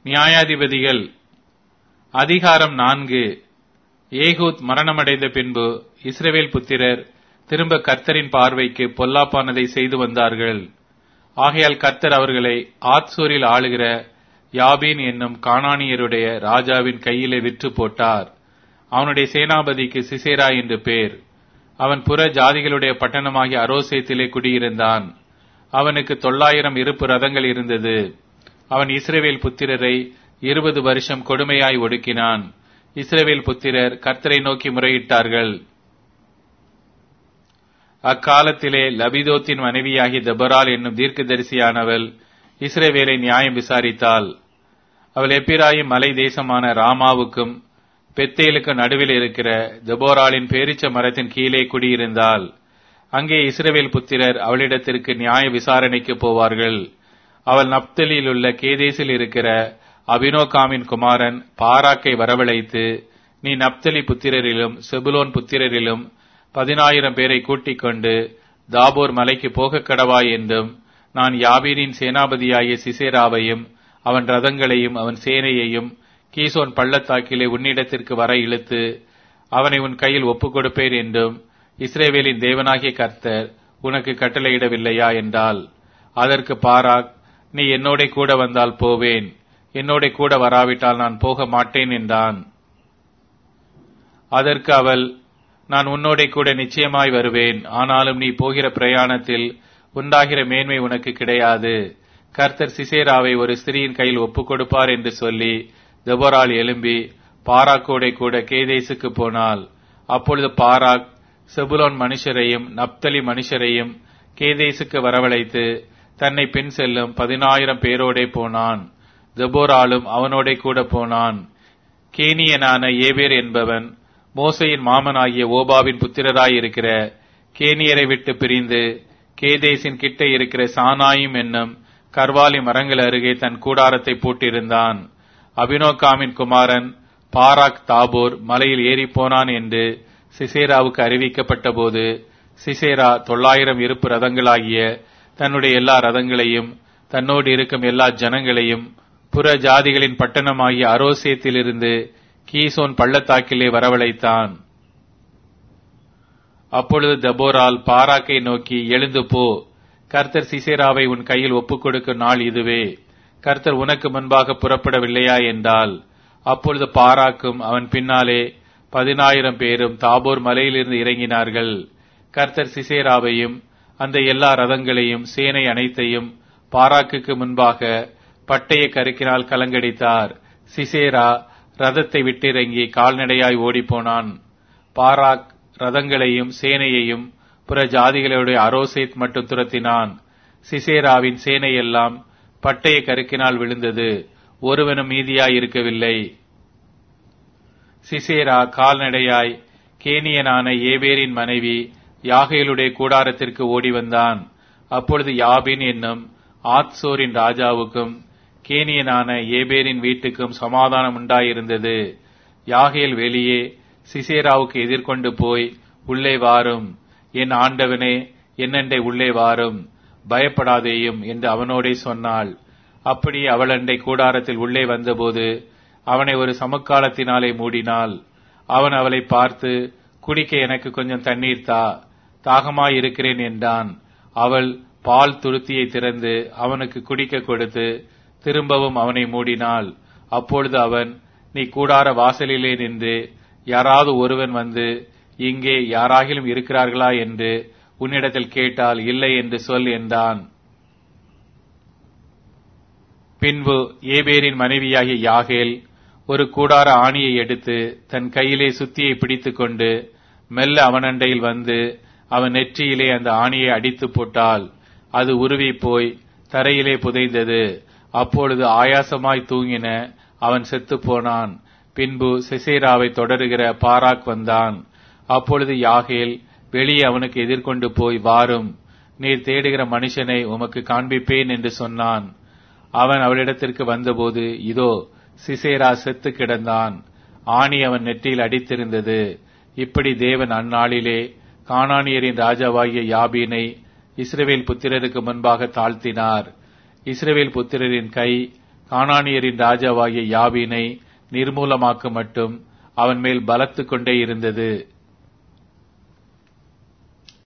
நியாயாதிபதிகள் அதிகாரம் 4. ஏகூத் மரணமடைந்த பின்பு இஸ்ரவேல் புத்திரர் திரும்ப கர்த்தரின் பார்வைக்கு பொல்லாப்பானதை செய்து வந்தார்கள். ஆகையால் கர்த்தர் அவர்களை ஆத்சோரில் ஆளுகிற யாபீன் என்னும் கானானியருடைய ராஜாவின் கையிலே விற்று போட்டார். அவனுடைய சேனாபதிக்கு சிசேரா என்று பேர். அவன் புற ஜாதிகளுடைய பட்டணமாகிய அரோசேத்திலே குடியிருந்தான். அவனுக்கு 900 இருப்பு ரதங்கள் இருந்தது. அவன் இஸ்ரவேல் புத்திரரை 20 வருஷம் கொடுமையாய் ஒடுக்கினான். இஸ்ரவேல் புத்திரர் கர்த்தரை நோக்கி முறையிட்டார்கள். அக்காலத்திலே லபிதோத்தின் மனைவியாகிய தெபொராள் என்னும் தீர்க்கதரிசியானவள் இஸ்ரவேலை நியாயம் விசாரித்தாள். அவள் எப்பிராயிம் மலை தேசமான ராமாவுக்கும் பெத்தேலுக்கு நடுவில் இருக்கிற தெபொராளின் பேரீச்ச மரத்தின் கீழே குடியிருந்தாள். அங்கே இஸ்ரவேல் புத்திரர் அவளிடத்திற்கு நியாய விசாரணைக்கு போவார்கள். அவள் நப்தலியில் உள்ள கேதேசில் இருக்கிற அபினோகாமின் குமாரன் பாராக்கை வரவழைத்து, நீ நப்தலி புத்திரரிலும் செபுலோன் புத்திரரிலும் 10,000 பேரை கூட்டிக் கொண்டு தாபோர் மலைக்கு போகக் கடவாய் என்றும், நான் யாபீனின் சேனாபதியாகிய சிசேராவையும் அவன் ரதங்களையும் அவன் சேனையையும் கீசோன் பள்ளத்தாக்கிலே உன்னிடத்திற்கு வர இழுத்து அவனை உன் கையில் ஒப்புக் கொடுப்பேன் என்றும் இஸ்ரவேலின் தேவனாகிய கர்த்தர் உனக்கு கட்டளையிடவில்லையா என்றால், அதற்கு பாராக், நீ என்னோட கூட வந்தால் போவேன், என்னோட கூட வராவிட்டால் நான் போக மாட்டேன் என்றான். அதற்கு அவள், நான் உன்னோட கூட நிச்சயமாய் வருவேன், ஆனாலும் நீ போகிற பிரயாணத்தில் உண்டாகிற மேன்மை உனக்கு கிடையாது. கர்த்தர் சிசேராவை ஒரு ஸ்திரீயின் கையில் ஒப்புக் கொடுப்பார் என்று சொல்லி தெபொராள் எழும்பி பாராக்கோட கூட கேதேசுக்கு போனாள். அப்பொழுது பாராக் செபுலோன் மனுஷரையும் நப்தலி மனுஷரையும் கேதேசுக்கு வரவழைத்து தன்னை பின் செல்லும் 10,000 பேரோடே போனான். தெபொராளும் அவனோட கூட போனான். கேனியனான ஏபேர் என்பவன் மோசையின் மாமனாகிய ஓபாவின் புத்திரராயிருக்கிற கேனியரை விட்டு பிரிந்து கேதேசின் கிட்ட இருக்கிற சானாயும் என்னும் கர்வாலி மரங்கள் அருகே தன் கூடாரத்தை பூட்டியிருந்தான். அபினோகாமின் குமாரன் பாராக் தாபோர் மலையில் ஏறிப்போனான் என்று சிசேராவுக்கு அறிவிக்கப்பட்ட போது, சிசேரா 900 இருப்பு ரதங்களாகிய தன்னுடைய எல்லா ரதங்களையும் தன்னோடு இருக்கும் எல்லா ஜனங்களையும் புற ஜாதிகளின் பட்டணமாகிய அரோசேத்திலிருந்து கீசோன் பள்ளத்தாக்கிலே வரவழைத்தான். அப்பொழுது தெபொராள் பாராக்கை நோக்கி, எழுந்து போ, கர்த்தர் சிசேராவை உன் கையில் ஒப்புக் கொடுக்கும் நாள் இதுவே, கர்த்தர் உனக்கு முன்பாக புறப்படவில்லையா என்றால். அப்பொழுது பாராக்கும் அவன் பின்னாலே 10,000 பேரும் தாபோர் மலையிலிருந்து இறங்கினார்கள். கர்த்தர் சிசேராவையும் அந்த எல்லா ரதங்களையும் சேனை அனைத்தையும் பாராக்குக்கு முன்பாக பட்டய கருக்கினால் கலங்கடித்தார். சிசேரா ரதத்தை விட்டிறங்கி கால்நடையாய் ஓடிப்போனான். பாராக் ரதங்களையும் சேனையையும் புற ஜாதிகளுடைய அரோசேத் மட்டும் துரத்தினான். சிசேராவின் சேனையெல்லாம் பட்டய கருக்கினால் விழுந்தது, ஒருவனும் மீதியாய் இருக்கவில்லை. சிசேரா கால்நடையாய் கேனியனான ஏபேரின் மனைவி யாகேலுடைய கூடாரத்திற்கு ஓடி வந்தான். அப்பொழுது யாபீன் என்னும் ஆத்சோரின் ராஜாவுக்கும் கேனியனான ஏபேரின் வீட்டுக்கும் சமாதானம் உண்டாயிருந்தது. யாகேல் வெளியே சிசேராவுக்கு எதிர்கொண்டு போய், உள்ளே வாரும், என் ஆண்டவனே, என்னண்டை உள்ளே வாரும், பயப்படாதேயும் என்று அவனோடே சொன்னாள். அப்படியே அவளண்டை கூடாரத்தில் உள்ளே வந்தபோது அவனை ஒரு சமக்காலத்தினாலே மூடினாள். அவன் அவளை பார்த்து, குடிக்க எனக்கு கொஞ்சம் தண்ணீர் தா, தாகமாயிருக்கிறேன் என்றான். அவள் பால் துருத்தியை திறந்து அவனுக்கு குடிக்க கொடுத்து திரும்பவும் அவனை மூடினாள். அப்பொழுது அவன், நீ கூடார வாசலிலே நின்று யாராவது ஒருவன் வந்து இங்கே யாராகிலும் இருக்கிறார்களா என்று உன்னிடத்தில் கேட்டால் இல்லை என்று சொல் என்றான். பின்பு ஏபேரின் மனைவியாகிய யாகேல் ஒரு கூடார ஆணியை எடுத்து தன் கையிலே சுத்தியை பிடித்துக் கொண்டு மெல்ல அவனண்டையில் வந்து அவன் நெற்றியிலே அந்த ஆணியை அடித்து போட்டாள். அது உருவி போய் தரையிலே புதைந்தது. அப்பொழுது ஆயாசமாய் தூங்கின அவன் செத்துப் போனான். பின்பு சிசேராவை தொடருகிற பாராக் வந்தான். அப்பொழுது யாகேல் வெளியே அவனுக்கு எதிர்கொண்டு போய், வாரும், நீர் தேடுகிற மனுஷனை உமக்கு காண்பிப்பேன் என்று சொன்னான். அவன் அவளிடத்திற்கு வந்தபோது, இதோ சிசேரா செத்து கிடந்தான், ஆணி அவன் நெற்றியில் அடித்திருந்தது. இப்படி தேவன் அந்நாளிலே கானானியரின் ராஜாவாகிய யாபீனை இஸ்ரவேல் புத்திரருக்கு முன்பாக தாழ்த்தினார். இஸ்ரவேல் புத்திரரின் கை கானானியரின் ராஜாவாகிய யாபீனை நிர்மூலமாக்க மட்டும் அவன் மேல் பலத்து கொண்டே இருந்தது.